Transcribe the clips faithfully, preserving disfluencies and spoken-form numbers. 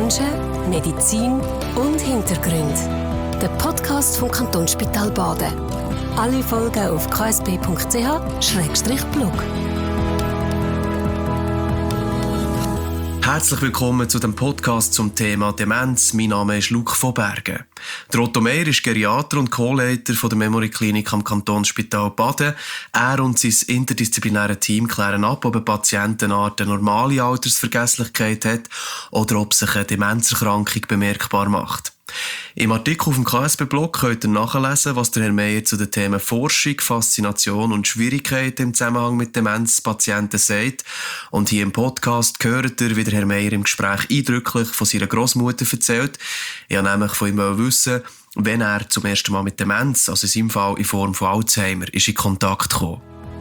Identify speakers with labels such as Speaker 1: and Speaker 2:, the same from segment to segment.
Speaker 1: Menschen, Medizin und Hintergründe. Der Podcast vom Kantonsspital Baden. Alle Folgen auf k s b punkt c h schrägstrich blog.
Speaker 2: Herzlich willkommen zu dem Podcast zum Thema Demenz. Mein Name ist Luc von Bergen. Der Otto Meyer ist Geriater und Co-Leiter der Memory-Klinik am Kantonsspital Baden. Er und sein interdisziplinäres Team klären ab, ob ein Patient eine Art eine normale Altersvergesslichkeit hat oder ob sich eine Demenzerkrankung bemerkbar macht. Im Artikel auf dem K S B-Blog könnt ihr nachlesen, was der Herr Meyer zu den Themen Forschung, Faszination und Schwierigkeiten im Zusammenhang mit Demenzpatienten sagt. Und hier im Podcast hört ihr, wie der Herr Meyer im Gespräch eindrücklich von seiner Grossmutter erzählt. Ich wollte nämlich von ihm wissen, wenn er zum ersten Mal mit Demenz, also in seinem Fall in Form von Alzheimer, ist in Kontakt gekommen.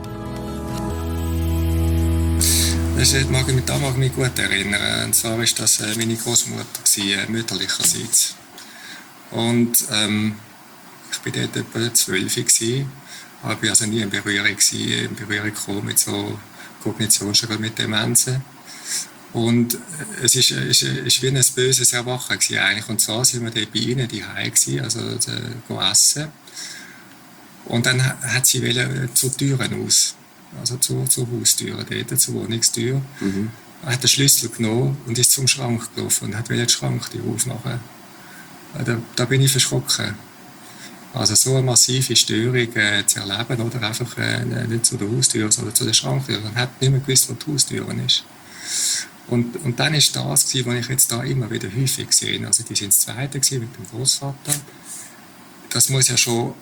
Speaker 3: Das mag ich mich, da mag ich mich gut erinnern. Und zwar war das meine Großmutter, mütterlicherseits. Und ähm, ich war dort etwa zwölf, aber ich war also nie in Berührung, in Berührung gekommen mit so Kognitionsstörungen, mit Demenzen. Und es ist, ist, ist wie ein böses Erwachen eigentlich. Und zwar sind wir dort bei ihnen daheim, also äh, essen. Und dann hat sie wollen zur Türen aus, also zur, zur Haustür, dort, zur Wohnungstür. Mhm. Er hat den Schlüssel genommen und ist zum Schrank gelaufen und hat den Schrank aufmachen. Da, da bin ich verschrocken. Also so eine massive Störung äh, zu erleben, oder einfach äh, nicht zu der Haustür, sondern zu der Schranktür. Man hat nicht mehr gewusst, wo die Haustür ist. Und, und dann war das, was ich jetzt da immer wieder häufig sehe. Also die waren das Zweite mit dem Großvater. Das muss ja schon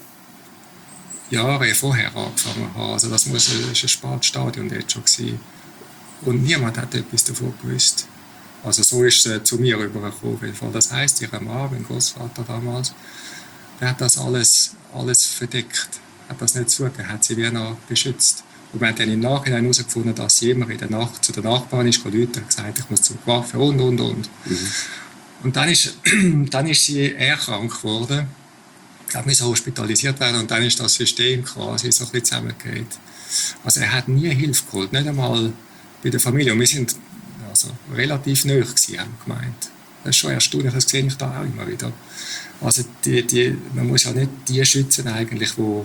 Speaker 3: Jahre vorher angefangen haben. Also das muss ein, ein spätes Stadium dort schon sein. Und niemand hat etwas davon gewusst. Also so ist es äh, zu mir rübergekommen. Das heisst, ihr Mann, mein Großvater damals, der hat das alles, alles verdeckt. Hat das nicht zugegeben, hat sie wie noch beschützt. Und wir haben dann im Nachhinein herausgefunden, dass sie immer in der Nacht zu der Nachbarin ist gerufen und gesagt, ich muss zum Coiffeur und, und, und. Mhm. Und dann ist, dann ist sie eher krank geworden. Er musste hospitalisiert werden und dann ist das System quasi so ein bisschen zusammengegangen. Also er hat nie Hilfe geholt, nicht einmal bei der Familie. Und wir sind also relativ nahe gewesen, haben wir gemeint. Das ist schon erstaunlich, das sehe ich da auch immer wieder. Also die, die, man muss ja nicht die schützen, eigentlich, wo,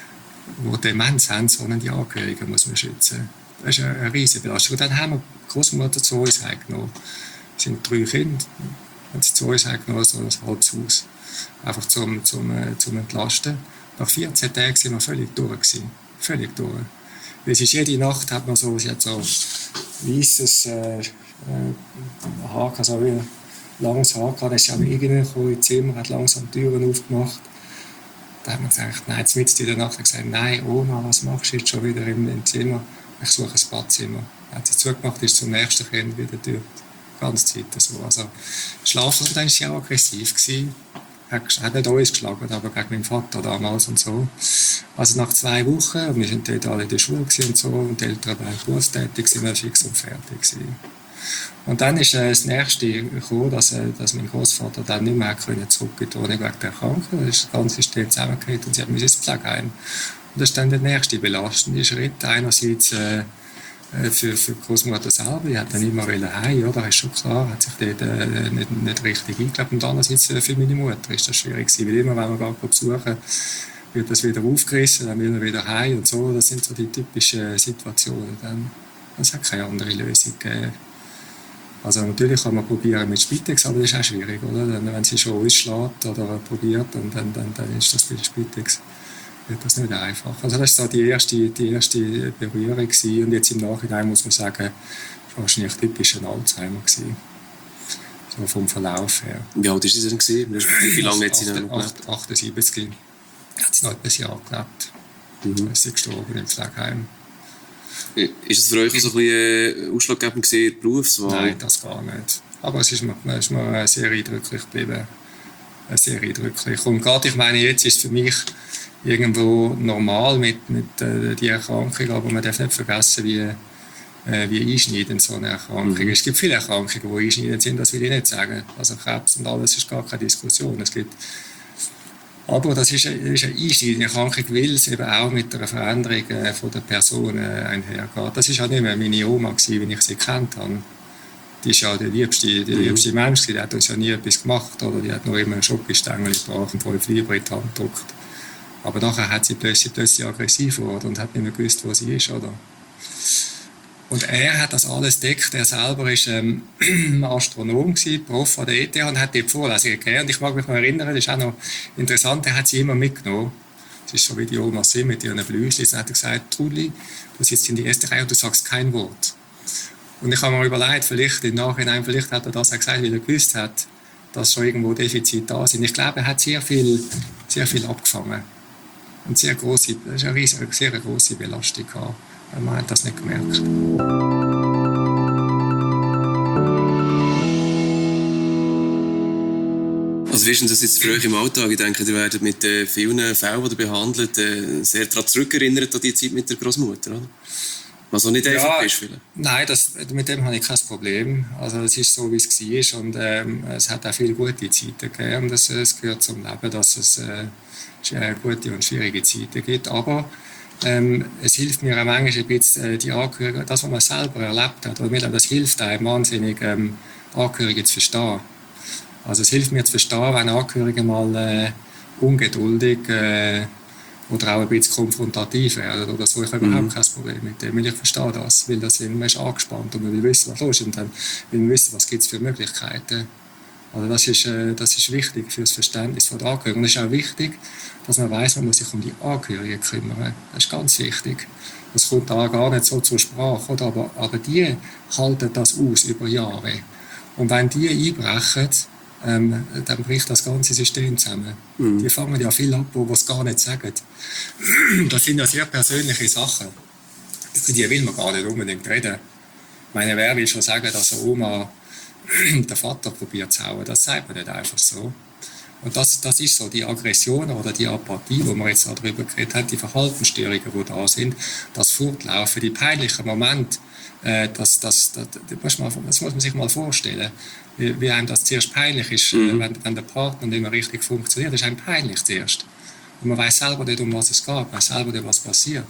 Speaker 3: wo Demenz haben, sondern die Angehörigen muss man schützen. Das ist eine, eine riesige Belastung. Und dann haben wir die Großmutter zu uns genommen. Es sind drei Kinder, haben sie zu uns genommen, so ein halbes Haus. Einfach zum, zum, zum Entlasten. Nach vierzehn Tagen waren wir völlig durch. Gewesen. Völlig durch. Es ist jede Nacht hat man so, sie hat so weißes äh, Haar, also wie langes Haar gehabt. Dann ist sie auch reingekommen ins Zimmer, hat langsam die Türen aufgemacht. Da hat man gesagt, nein, jetzt mitten in der Nacht gesagt, nein, Oma, was machst du jetzt schon wieder im, im Zimmer? Ich suche ein Badzimmer. Dann hat sie zugemacht, ist zum nächsten Kind wieder durch. Die ganze Zeit so. Also schlafen, und dann war sie auch aggressiv gewesen. Er hat nicht uns geschlagen, aber gegen meinen Vater damals und so. Also nach zwei Wochen, wir waren dort alle in der Schule und so, und die Eltern waren berufstätig, sind wir fix und fertig gewesen. Und dann ist äh, das Nächste gekommen, dass, äh, dass mein Großvater dann nicht mehr zurück in die Wohnung wegen der Erkrankung. Da ist das ganze System zusammengekehrt und sie musste ins Pflegeheim. Und das ist dann der nächste belastende Schritt. Einerseits äh, für, für die Großmutter selber, die hat dann immer heim, ja, das ist schon klar, hat sich dort äh, nicht, nicht richtig eingelebt. Und andererseits äh, für meine Mutter ist das schwierig gewesen, weil immer, wenn wir gar besuchen, wird das wieder aufgerissen, dann will er wieder heim und so. Das sind so die typischen Situationen. Dann, es hat keine andere Lösung gegeben. Also natürlich kann man probieren mit Spitex, aber das ist auch schwierig, oder? Wenn sie schon ausschlägt oder probiert, und dann, dann, dann ist das bei der Spitex wird das nicht einfach. Also das war so die erste, die erste Berührung gewesen. Und jetzt im Nachhinein muss man sagen, das war wahrscheinlich typisch ein Alzheimer gewesen. So vom Verlauf her.
Speaker 2: Wie alt war sie denn gewesen? Wie lange hat sie denn noch gelebt?
Speaker 3: achtundsiebzig. Hat sie noch etwas Jahr gelebt. Mhm. Ist sie gestorben im Pflegeheim.
Speaker 2: Ist es für euch so ein bisschen ausschlaggebend gewesen, die Berufswahl?
Speaker 3: Nein, das gar nicht. Aber es ist mir, ist mir sehr eindrücklich geblieben. Sehr eindrücklich. Und gerade, ich meine, jetzt ist es für mich irgendwo normal mit, mit äh, dieser Erkrankung, aber man darf nicht vergessen, wie, äh, wie einschneidend so eine Erkrankung ist. Mhm. Es gibt viele Erkrankungen, die einschneidend sind, das will ich nicht sagen. Also Krebs und alles ist gar keine Diskussion. Es gibt, aber das ist eine, ist eine einschneidende Erkrankung, weil es eben auch mit einer Veränderung äh, von der Person äh, einhergeht. Das war auch nicht mehr meine Oma, wie ich sie gekannt habe. die ist ja der liebste, der liebste Mensch, die hat uns ja nie etwas gemacht, oder? Die hat nur immer einen Schokostängel gebracht und fünf Lieber in die Hand gedrückt. Aber nachher hat sie plötzlich, plötzlich aggressiv geworden und hat nicht mehr gewusst, wo sie ist, oder? Und er hat das alles entdeckt. Er selber war ähm, Astronom gewesen, Prof an der E T H und hat die Vorlesungen gegeben. Und ich mag mich noch erinnern, das ist auch noch interessant, er hat sie immer mitgenommen. Das ist so wie die Oma Sim mit ihren Blüschen. Dann hat er gesagt, Trudli, du sitzt in die erste Reihe und du sagst kein Wort. Und ich habe mir überlegt, vielleicht im Nachhinein, vielleicht hat er das auch gesagt, weil er gewusst hat, dass schon irgendwo Defizite da sind. Ich glaube, er hat sehr viel, sehr viel abgefangen. Und sehr grosse, das ist eine riesige, sehr grosse Belastung gehabt. Man hat das nicht gemerkt.
Speaker 2: Also wie ist denn das jetzt für euch im Alltag? Ich denke, ihr werdet mit äh, vielen Fällen, die ihr behandelt, äh, sehr daran zurückerinnert an die Zeit mit der Großmutter, oder? Was auch nicht einfach
Speaker 3: ja,
Speaker 2: ist vielleicht.
Speaker 3: Nein, das, mit dem habe ich kein Problem. Also es ist so, wie es war. Und ähm, es hat auch viele gute Zeiten gegeben. Und es, es gehört zum Leben, dass es äh, gute und schwierige Zeiten gibt. Aber ähm, es hilft mir auch manchmal ein bisschen, äh, die Angehörigen, das, was man selber erlebt hat. Oder das hilft einem wahnsinnig, ähm, Angehörige zu verstehen. Also es hilft mir zu verstehen, wenn Angehörige mal äh, ungeduldig äh, oder auch ein bisschen konfrontativ werden oder so. Ich habe mhm. überhaupt kein Problem mit dem, weil ich verstehe das, weil das man ist angespannt und man will wissen, was los ist und dann will man wissen, was gibt es für Möglichkeiten. Also das ist, äh, das ist wichtig für das Verständnis der Angehörigen. Und es ist auch wichtig, dass man weiss, man muss sich um die Angehörigen kümmern. Das ist ganz wichtig. Das kommt da gar nicht so zur Sprache, oder? Aber, aber die halten das aus über Jahre. Und wenn die einbrechen, ähm, dann bricht das ganze System zusammen. Mhm. Die fangen ja viel ab, wo sie es gar nicht sagen. Das sind ja sehr persönliche Sachen. Für die will man gar nicht unbedingt reden. Ich meine, wer will schon sagen, dass eine Oma den Vater probiert zu hauen? Das sagt man nicht einfach so. Und das, das ist so die Aggression oder die Apathie, wo wir jetzt darüber geredet haben, die Verhaltensstörungen, die da sind, das Fortlaufen, die peinlichen Momente, äh, das, das, das, das, muss man, das muss man sich mal vorstellen, wie, wie einem das zuerst peinlich ist, mhm. wenn, wenn der Partner nicht mehr richtig funktioniert. Das ist einem peinlich zuerst. Und man weiß selber nicht, um was es geht, man weiß selber nicht, was passiert.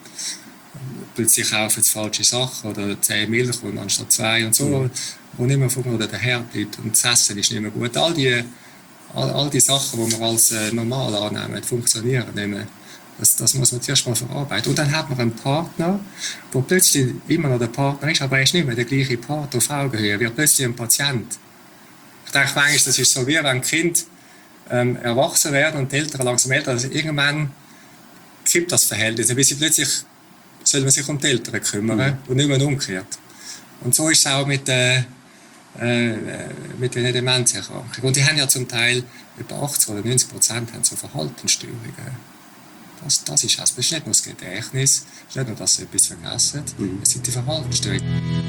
Speaker 3: Plötzlich kaufen sie falsche Sachen oder zehn Milch anstatt zwei und so, mhm. wo nicht mehr funktioniert oder der Herd bleibt und das Essen ist nicht mehr gut. All die All, all die Sachen, die wir als äh, normal annehmen, funktionieren nicht mehr. Das, das muss man zuerst mal verarbeiten. Und dann hat man einen Partner, der plötzlich immer noch der Partner ist, aber er ist nicht mehr der gleiche Partner auf Augenhöhe, wird plötzlich ein Patient. Ich denke manchmal, das ist so wie wenn ein Kind ähm, erwachsen werden und die Eltern langsam älter, also irgendwann kippt das Verhältnis, bis sie plötzlich soll man sich um die Eltern kümmern mhm. und nicht mehr umgekehrt. Und so ist es auch mit der äh, Äh, mit den Demenzerkrankungen. Und die haben ja zum Teil etwa achtzig oder neunzig Prozent haben so Verhaltensstörungen. Das, das ist es. Das ist nicht nur das Gedächtnis, es ist nicht nur, dass sie etwas vergessen, mhm. es sind die Verhaltensstörungen.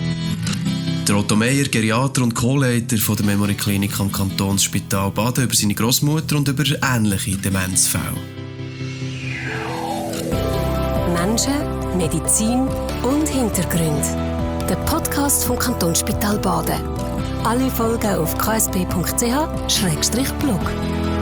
Speaker 2: Der Otto Meyer, Geriater und Co-Leiter von der Memory Klinik am Kantonsspital Baden, über seine Großmutter und über ähnliche Demenzfälle.
Speaker 1: Menschen, Medizin und Hintergründe. Der Podcast vom Kantonsspital Baden. Alle Folgen auf k s b punkt c h schrägstrich blog.